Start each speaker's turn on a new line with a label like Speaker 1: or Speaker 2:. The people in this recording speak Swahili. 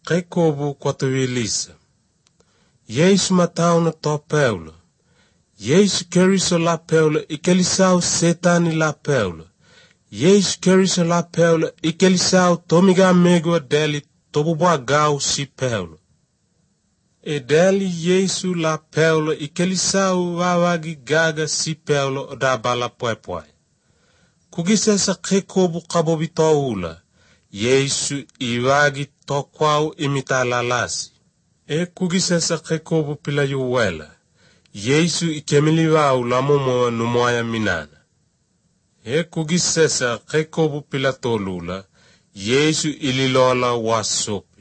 Speaker 1: Jacobo kwatuilisa. Yesu matauna to Paulo. Yesu keriso la Paulo ikelisau setani la Paulo. Yesu keriso la Paulo ikelisau tomiga mego deli tobubwa gau si Paulo. E deli Yesu la Paulo ikelisau wawagi gaga si Paulo odabala poepoi. Kugisesa Jacobo kabobito ula. Yesu iwagi tokwau imita lalasi. E kugisesa Jacobo pila yuwela. Yesu ikemiliwa ulamomo numoya minana. E kugisesa Jacobo pila tolula. Yesu ililola wasuk.